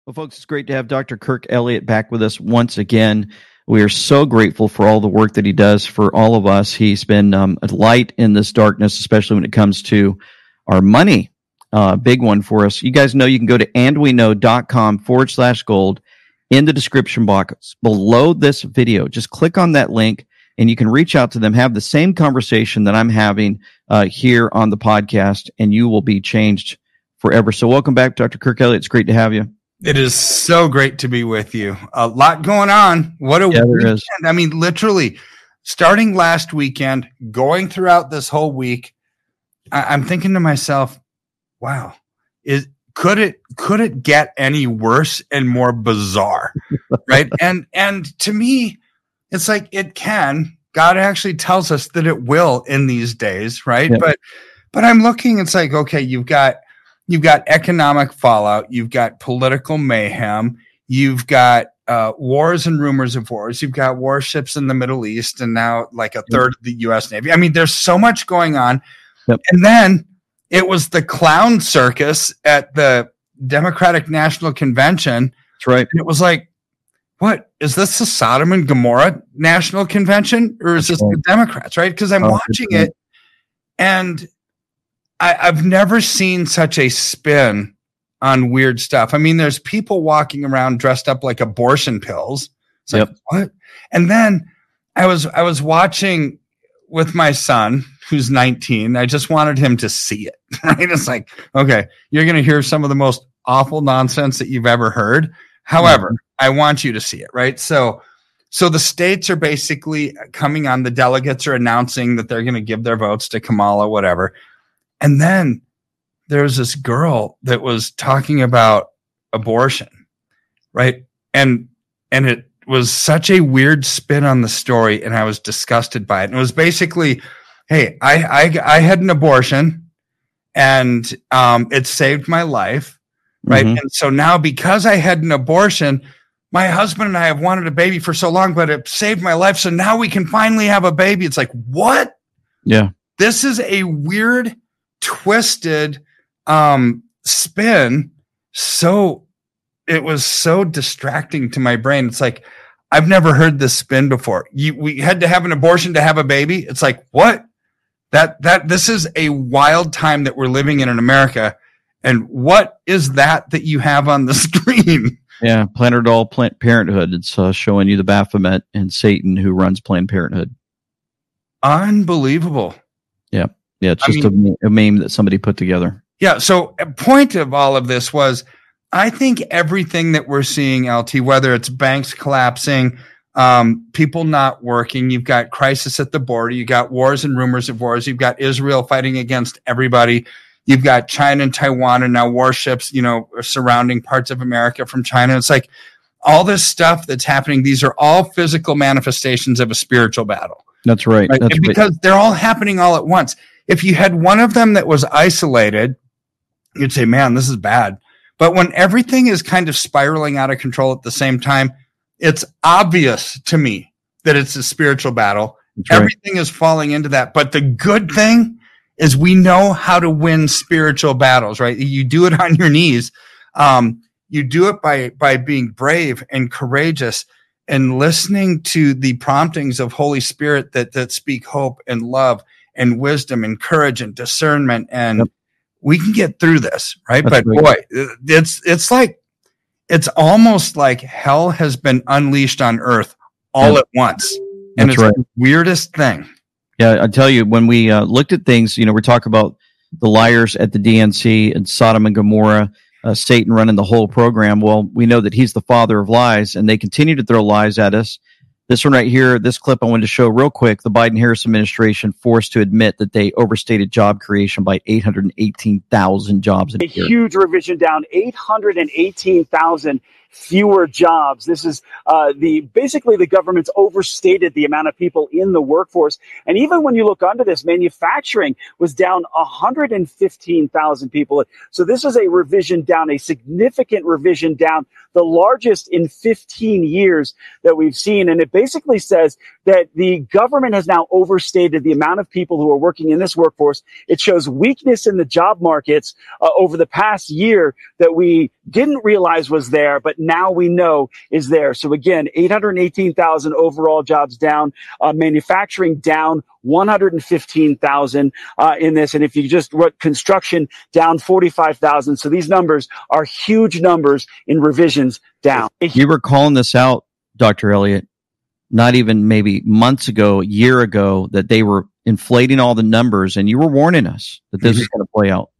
Well, folks, it's great to have Dr. Kirk Elliott back with us once again. We are so grateful for all the work that he does for all of us. He's been a light in this darkness, especially when it comes to our money. Big one for us. You guys know you can go to andweknow.com/gold in the description box below this video. Just click on that link and you can reach out to them, have the same conversation that I'm having here on the podcast, and you will be changed forever. So welcome back, Dr. Kirk Elliott. It's great to have you. It is so great to be with you. A lot going on. What a weekend. I mean, literally, starting last weekend, going throughout this whole week, I'm thinking to myself, wow, could it get any worse and more bizarre? Right? And to me, it's like it can. God actually tells us that it will in these days, right? Yeah. But I'm looking, it's like, okay, you've got economic fallout, you've got political mayhem, you've got wars and rumors of wars, you've got warships in the Middle East, and now like a third of the U.S. Navy. I mean, there's so much going on. Yep. And then it was the clown circus at the Democratic National Convention. That's right. And it was like, what is this, the Sodom and Gomorrah National Convention, or is this the Democrats? Right? Because I'm watching it, and I've never seen such a spin on weird stuff. I mean, there's people walking around dressed up like abortion pills. It's like, what? And then I was watching with my son, who's 19. I just wanted him to see it. Right? It's like, okay, you're going to hear some of the most awful nonsense that you've ever heard. However, I want you to see it. Right? So the states are basically coming on. The delegates are announcing that they're going to give their votes to Kamala, whatever. And then there's this girl that was talking about abortion, right? And it was such a weird spin on the story, and I was disgusted by it. And it was basically, hey, I had an abortion, and it saved my life, right? Mm-hmm. And so now, because I had an abortion, my husband and I have wanted a baby for so long, but it saved my life, so now we can finally have a baby. It's like, what? Yeah. This is a weird, twisted spin. So it was so distracting to my brain. It's like, I've never heard this spin before. We had to have an abortion to have a baby. It's like, what? This is a wild time that we're living in America. And what is that you have on the screen? Yeah, Planned Parenthood. It's showing you the Baphomet and Satan who runs Planned Parenthood. Unbelievable. Yeah. Yeah, it's just a meme that somebody put together. Yeah, so a point of all of this was, I think everything that we're seeing, LT, whether it's banks collapsing, people not working, you've got crisis at the border, you've got wars and rumors of wars, you've got Israel fighting against everybody, you've got China and Taiwan, and now warships, surrounding parts of America from China. It's like all this stuff that's happening, these are all physical manifestations of a spiritual battle. That's right. That's because they're all happening all at once. If you had one of them that was isolated, you'd say, man, this is bad. But when everything is kind of spiraling out of control at the same time, it's obvious to me that it's a spiritual battle. Right. Everything is falling into that. But the good thing is we know how to win spiritual battles, right? You do it on your knees. You do it by being brave and courageous and listening to the promptings of Holy Spirit that speak hope and love and wisdom and courage and discernment, and we can get through this, right? That's but boy, it's almost like hell has been unleashed on earth all at once, and it's the weirdest thing. Yeah, I tell you, when we looked at things, we're talking about the liars at the DNC and Sodom and Gomorrah, Satan running the whole program. Well, we know that he's the father of lies, and they continue to throw lies at us. This one right here, this clip I wanted to show real quick. The Biden-Harris administration forced to admit that they overstated job creation by 818,000 jobs in a year. Huge revision down, 818,000 fewer jobs. This is basically the government's overstated the amount of people in the workforce. And even when you look under this, manufacturing was down 115,000 people. So this is a revision down, a significant revision down, the largest in 15 years that we've seen. And it basically says that the government has now overstated the amount of people who are working in this workforce. It shows weakness in the job markets over the past year that we didn't realize was there, but now we know is there. So again, 818,000 overall jobs down, manufacturing down 115,000 in this. And if you just wrote construction down 45,000. So these numbers are huge numbers in revisions down. You were calling this out, Dr. Elliott, not even maybe months ago, a year ago, that they were inflating all the numbers, and you were warning us that this is going to play out.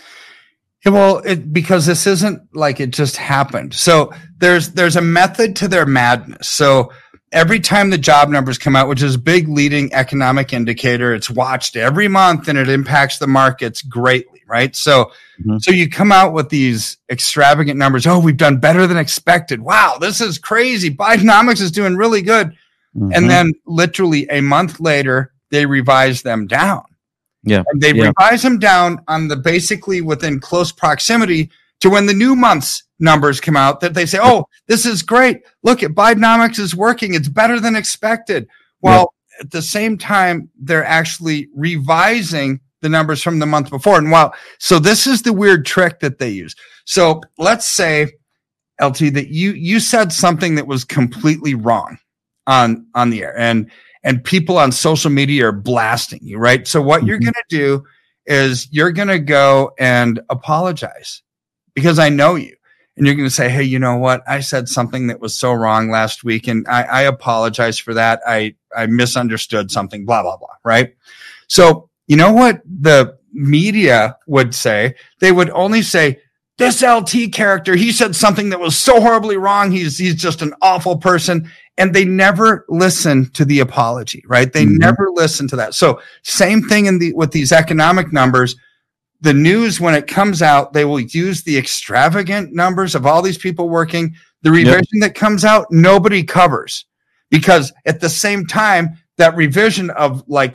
Yeah, well, because this isn't like it just happened. So there's a method to their madness. So every time the job numbers come out, which is a big leading economic indicator, it's watched every month and it impacts the markets greatly, right? So you come out with these extravagant numbers. Oh, we've done better than expected. Wow, this is crazy. Bidenomics is doing really good. And then literally a month later, they revise them down. Yeah. And they revise them down on the basically within close proximity to when the new month's numbers come out, that they say, oh, this is great. Look at Bidenomics is working. It's better than expected. Well, at the same time, they're actually revising the numbers from the month before. And so this is the weird trick that they use. So let's say, LT, that you said something that was completely wrong on the air, and people on social media are blasting you, right? So what you're going to do is you're going to go and apologize, because I know you. And you're going to say, hey, you know what? I said something that was so wrong last week, and I apologize for that. I misunderstood something, blah, blah, blah, right? So you know what the media would say? They would only say, this LT character, he said something that was so horribly wrong. He's just an awful person. And they never listen to the apology, right? They never listen to that. So same thing with these economic numbers. The news, when it comes out, they will use the extravagant numbers of all these people working. The revision that comes out, nobody covers, because at the same time, that revision of like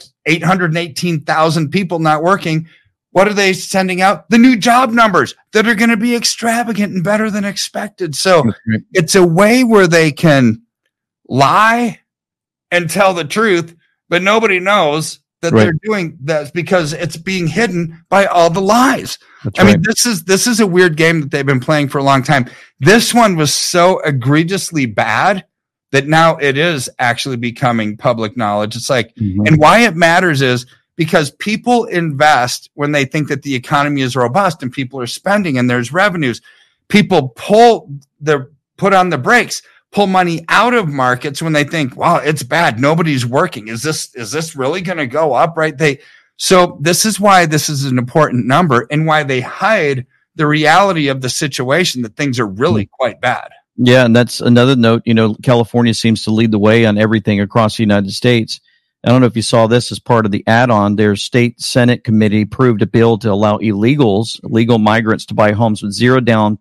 818,000 people not working, what are they sending out? The new job numbers that are going to be extravagant and better than expected. So it's a way where they can lie and tell the truth, but nobody knows that they're doing that because it's being hidden by all the lies. I mean, this is a weird game that they've been playing for a long time. This one was so egregiously bad that now it is actually becoming public knowledge. It's like, and why it matters is because people invest when they think that the economy is robust and people are spending and there's revenues. People put on the brakes, pull money out of markets when they think, wow, it's bad. Nobody's working. Is this really going to go up? Right. So this is why this is an important number, and why they hide the reality of the situation, that things are really quite bad. Yeah. And that's another note. You know, California seems to lead the way on everything across the United States. I don't know if you saw this as part of the add-on. Their state Senate committee approved a bill to allow illegal migrants to buy homes with $0 dollars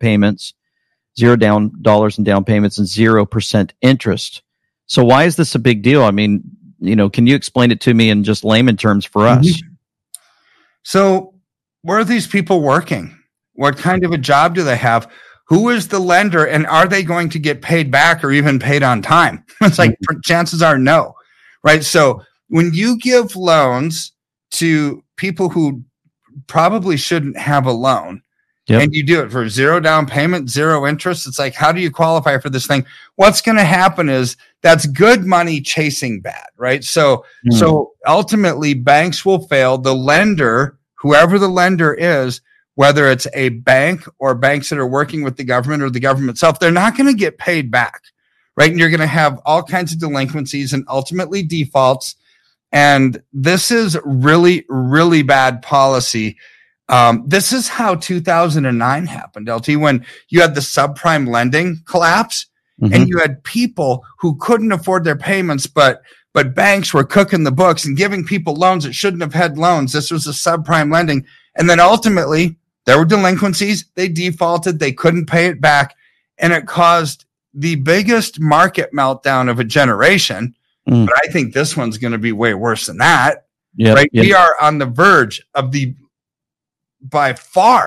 in down payments and 0% interest. So why is this a big deal? I mean, you know, can you explain it to me in just layman terms for us? So where are these people working? What kind of a job do they have? Who is the lender, and are they going to get paid back or even paid on time? It's like chances are no, right? So when you give loans to people who probably shouldn't have a loan, and you do it for $0 down payment, 0 interest, it's like, how do you qualify for this thing? What's going to happen is that's good money chasing bad, right? So ultimately banks will fail. The lender, whoever the lender is, whether it's a bank or banks that are working with the government or the government itself, they're not going to get paid back, right? And you're going to have all kinds of delinquencies and ultimately defaults. And this is really, really bad policy. This is how 2009 happened, LT, when you had the subprime lending collapse, and you had people who couldn't afford their payments, but banks were cooking the books and giving people loans that shouldn't have had loans. This was a subprime lending. And then ultimately there were delinquencies. They defaulted. They couldn't pay it back. And it caused the biggest market meltdown of a generation. But I think this one's going to be way worse than that. Right? We are on the verge of by far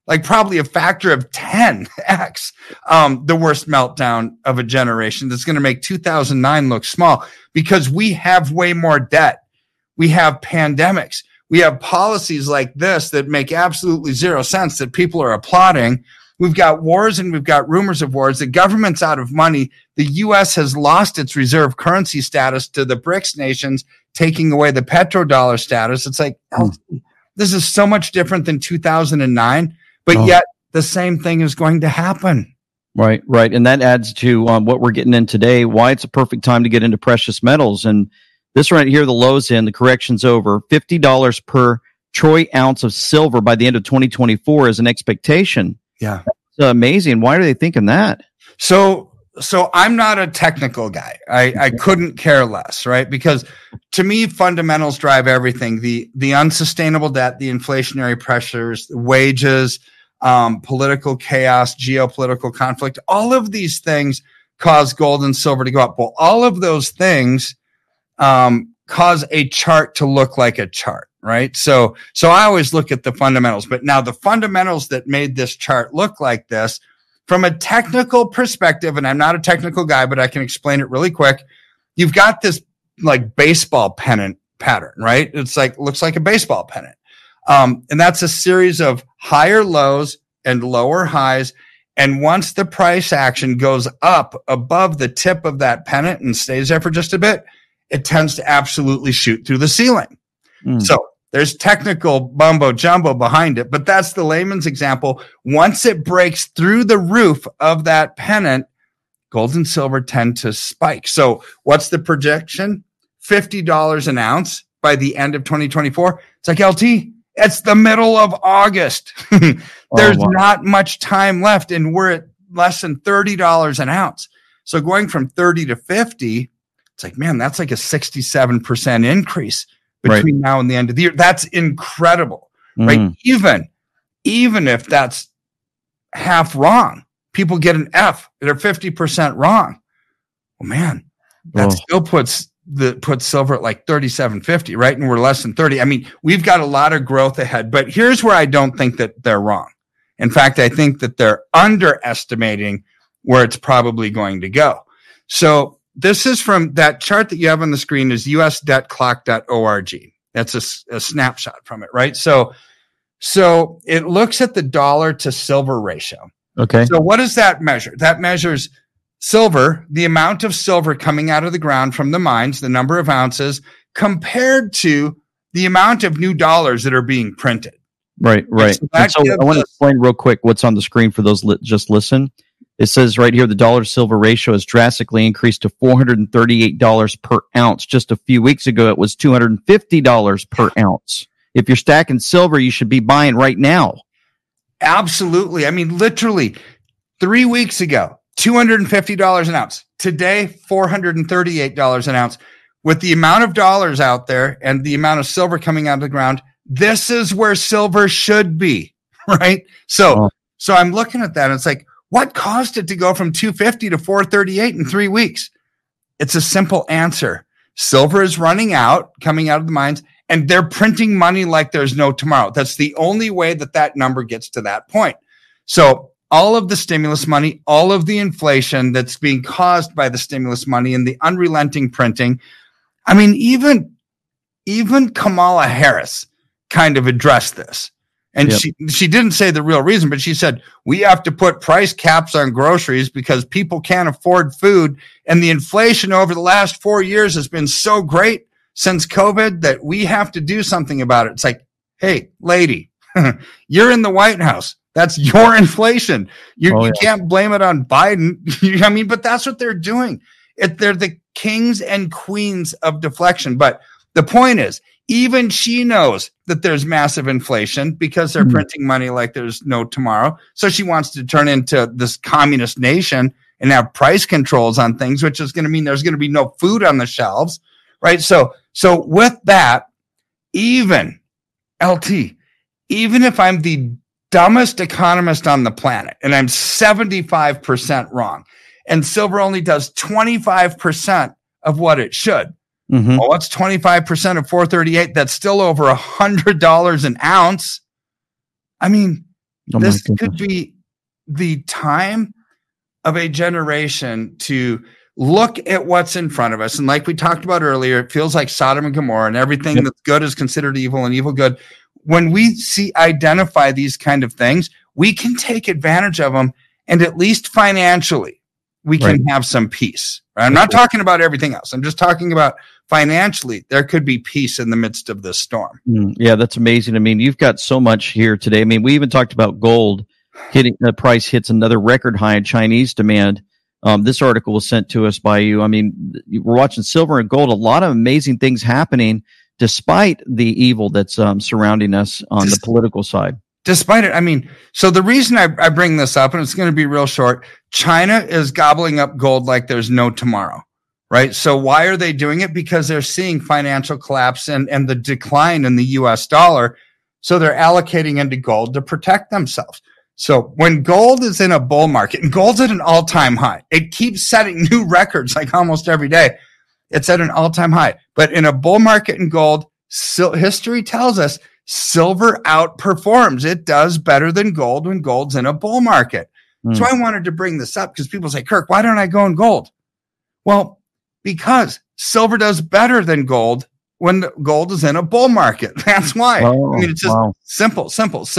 like probably a factor of 10x, the worst meltdown of a generation that's going to make 2009 look small because we have way more debt. We have pandemics. We have policies like this that make absolutely zero sense that people are applauding. We've got wars and we've got rumors of wars. The government's out of money. The U.S. has lost its reserve currency status to the BRICS nations, taking away the petrodollar status. It's like, this is so much different than 2009, but yet the same thing is going to happen. Right. And that adds to what we're getting in today, why it's a perfect time to get into precious metals. And this right here, the low's in, the correction's over. $50 per troy ounce of silver by the end of 2024 is an expectation. Yeah. That's amazing. Why are they thinking that? So I'm not a technical guy. I couldn't care less, right? Because to me, fundamentals drive everything. The unsustainable debt, the inflationary pressures, the wages, political chaos, geopolitical conflict, all of these things cause gold and silver to go up. Well, all of those things cause a chart to look like a chart, right? So I always look at the fundamentals, but now the fundamentals that made this chart look like this from a technical perspective, and I'm not a technical guy, but I can explain it really quick. You've got this like baseball pennant pattern, right? It's like, looks like a baseball pennant. And that's a series of higher lows and lower highs. And once the price action goes up above the tip of that pennant and stays there for just a bit, it tends to absolutely shoot through the ceiling. So there's technical mumbo jumbo behind it, but that's the layman's example. Once it breaks through the roof of that pennant, gold and silver tend to spike. So what's the projection? $50 an ounce by the end of 2024. It's like, LT, it's the middle of August. There's not much time left, and we're at less than $30 an ounce. So going from 30 to 50, it's like, man, that's like a 67% increase between now and the end of the year. That's incredible, right? Even if that's half wrong, people get an F. They're 50% wrong. Well, man, that still puts silver at like 37.50, right? And we're less than 30. I mean, we've got a lot of growth ahead, but here's where I don't think that they're wrong. In fact, I think that they're underestimating where it's probably going to go. So this is from that chart that you have on the screen is usdebtclock.org. That's a snapshot from it, right? So it looks at the dollar to silver ratio. Okay. So what does that measure? That measures silver, the amount of silver coming out of the ground from the mines, the number of ounces, compared to the amount of new dollars that are being printed. Right. So I want to explain real quick what's on the screen for those just listen. It says right here, the dollar to silver ratio has drastically increased to $438 per ounce. Just a few weeks ago, it was $250 per ounce. If you're stacking silver, you should be buying right now. Absolutely. I mean, literally 3 weeks ago, $250 an ounce. Today, $438 an ounce. With the amount of dollars out there and the amount of silver coming out of the ground, this is where silver should be, right? So I'm looking at that and it's like, what caused it to go from 250 to 438 in 3 weeks? It's a simple answer. Silver is running out, coming out of the mines, and they're printing money like there's no tomorrow. That's the only way that number gets to that point. So all of the stimulus money, all of the inflation that's being caused by the stimulus money and the unrelenting printing. I mean, even Kamala Harris kind of addressed this. And she didn't say the real reason, but she said, we have to put price caps on groceries because people can't afford food. And the inflation over the last 4 years has been so great since COVID that we have to do something about it. It's like, hey, lady, you're in the White House. That's your inflation. You can't blame it on Biden. I mean, but that's what they're doing. They're the kings and queens of deflection. But the point is, even she knows that there's massive inflation because they're printing money like there's no tomorrow. So she wants to turn into this communist nation and have price controls on things, which is going to mean there's going to be no food on the shelves, right? So with that, even if I'm the dumbest economist on the planet and I'm 75% wrong and silver only does 25% of what it should, well, what's 25% of 438? That's still over $100 an ounce. I mean, This could be the time of a generation to look at what's in front of us. And like we talked about earlier, it feels like Sodom and Gomorrah, and everything that's good is considered evil and evil good. When we identify these kind of things, we can take advantage of them, and at least financially, we can have some peace. Right? I'm not talking about everything else. I'm just talking about financially, there could be peace in the midst of this storm. Yeah, that's amazing. I mean, you've got so much here today. I mean, we even talked about gold hitting the price hits another record high in Chinese demand. This article was sent to us by you. I mean, we're watching silver and gold, a lot of amazing things happening despite the evil that's surrounding us on the political side. Despite it, I mean, so the reason I bring this up, and it's going to be real short, China is gobbling up gold like there's no tomorrow, right? So why are they doing it? Because they're seeing financial collapse and the decline in the US dollar. So they're allocating into gold to protect themselves. So when gold is in a bull market, and gold's at an all-time high, it keeps setting new records like almost every day. It's at an all-time high. But in a bull market in gold, history tells us silver outperforms. It does better than gold when gold's in a bull market. So I wanted to bring this up because people say, Kirk, why don't I go in gold? Well, because silver does better than gold when gold is in a bull market. That's why. I mean, it's just simple.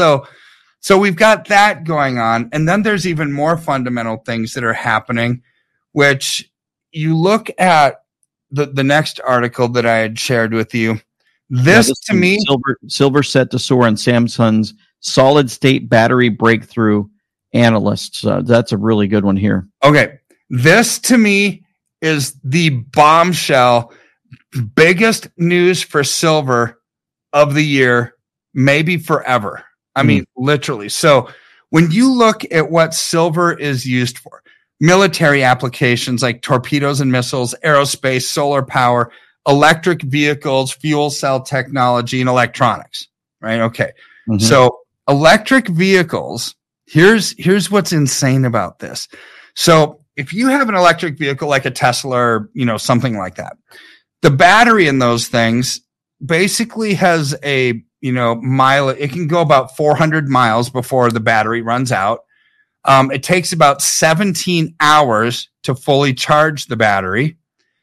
So we've got that going on. And then there's even more fundamental things that are happening, which you look at the next article that I had shared with you. This to me, silver set to soar on Samsung's solid state battery breakthrough analysts. That's a really good one here. Okay. This to me is the bombshell, biggest news for silver of the year, maybe forever. I mean, literally. So when you look at what silver is used for, military applications like torpedoes and missiles, aerospace, solar power, electric vehicles, fuel cell technology, and electronics, right? Okay. So electric vehicles, here's what's insane about this. So if you have an electric vehicle like a Tesla or, something like that, the battery in those things basically has a, mile, it can go about 400 miles before the battery runs out. It takes about 17 hours to fully charge the battery,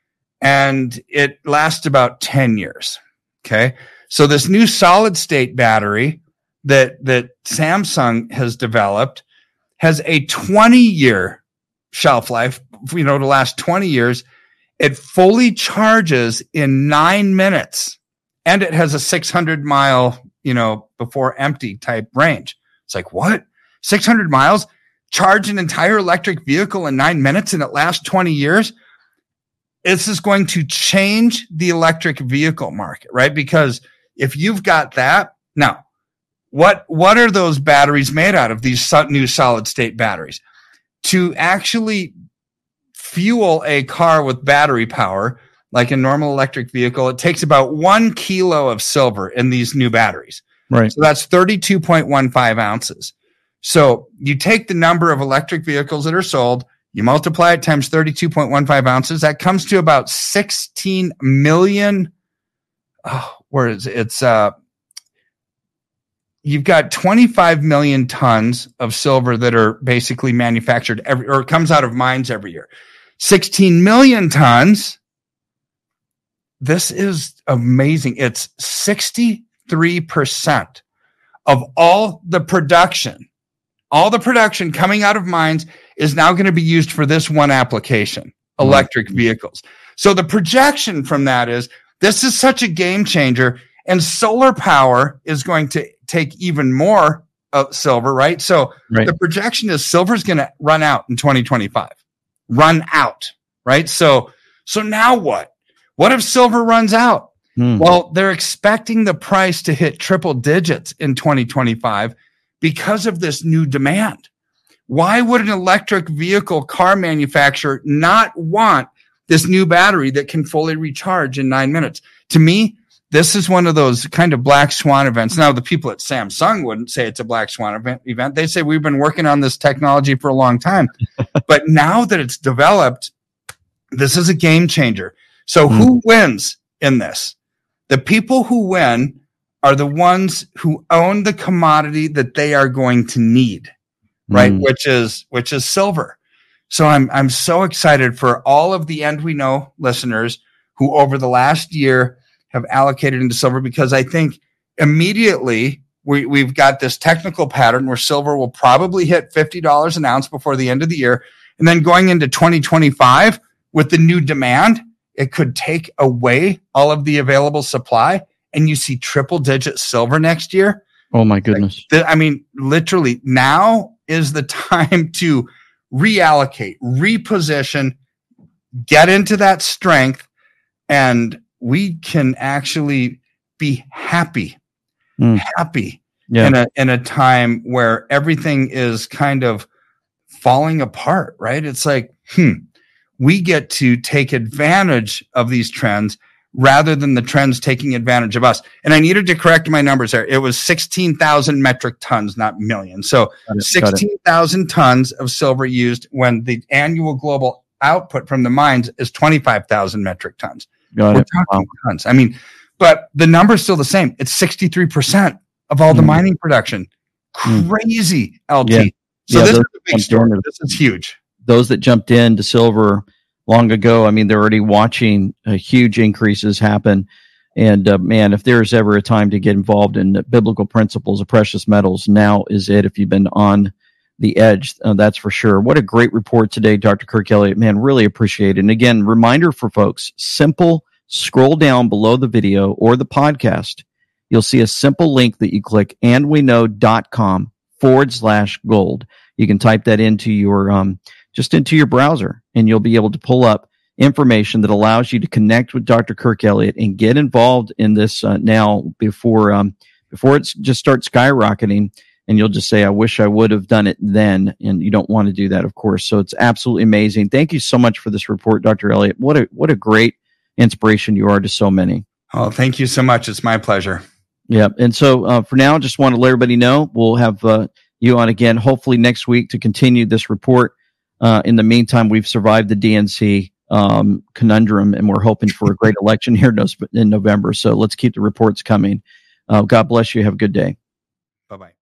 and it lasts about 10 years. Okay. So this new solid state battery that Samsung has developed has a 20-year shelf life, to last 20 years. It fully charges in 9 minutes, and it has a 600 mile, before empty type range. It's like, what? 600 miles? Charge an entire electric vehicle in 9 minutes and it lasts 20 years? This is going to change the electric vehicle market, right? Because if you've got that, now, what are those batteries made out of, these new solid state batteries? To actually fuel a car with battery power, like a normal electric vehicle, it takes about 1 kilo of silver in these new batteries. Right. So that's 32.15 ounces. So you take the number of electric vehicles that are sold, you multiply it times 32.15 ounces. That comes to about 16 million. Where is it? It's, you've got 25 million tons of silver that are basically manufactured or it comes out of mines every year. 16 million tons. This is amazing. It's 63% of all the production coming out of mines is now going to be used for this one application, electric vehicles. So the projection from that is this is such a game changer, and solar power is going to take even more silver, right? So the projection is silver is going to run out in 2025. Run out, right? So now what? What if silver runs out? Well, they're expecting the price to hit triple digits in 2025 because of this new demand. Why would an electric vehicle car manufacturer not want this new battery that can fully recharge in 9 minutes? To me, this is one of those kind of black swan events. Now, the people at Samsung wouldn't say it's a black swan event. They say we've been working on this technology for a long time. But now that it's developed, this is a game changer. So who wins in this? The people who win are the ones who own the commodity that they are going to need, right? Which is silver. So I'm so excited for all of the End We Know listeners who over the last year have allocated into silver, because I think immediately we've got this technical pattern where silver will probably hit $50 an ounce before the end of the year. And then going into 2025 with the new demand, it could take away all of the available supply, and you see triple digit silver next year. Oh my goodness. I mean, literally now is the time to reallocate, reposition, get into that strength, and we can actually be happy in a time where everything is kind of falling apart, right? It's like, we get to take advantage of these trends rather than the trends taking advantage of us. And I needed to correct my numbers there. It was 16,000 metric tons, not million. So 16,000 tons of silver used when the annual global output from the mines is 25,000 metric tons. We're talking tons. I mean, but the number is still the same. It's 63% of all the mining production. Crazy, LT. Yeah. So this is a big story. This is huge. Those that jumped into silver long ago, I mean, they're already watching huge increases happen. And man, if there's ever a time to get involved in the biblical principles of precious metals, now is it. If you've been on the edge, that's for sure. What a great report today, Dr. Kirk Elliott. Man, really appreciate it. And again, reminder for folks, simple, scroll down below the video or the podcast. You'll see a simple link that you click, andweknow.com/gold. You can type that into your just into your browser, and you'll be able to pull up information that allows you to connect with Dr. Kirk Elliott and get involved in this now before it just starts skyrocketing. And you'll just say, I wish I would have done it then. And you don't want to do that, of course. So it's absolutely amazing. Thank you so much for this report, Dr. Elliott. What a great inspiration you are to so many. Oh, thank you so much. It's my pleasure. Yeah. And so for now, just want to let everybody know we'll have you on again, hopefully next week, to continue this report. In the meantime, we've survived the DNC conundrum, and we're hoping for a great election here in November. So let's keep the reports coming. God bless you. Have a good day. Bye-bye.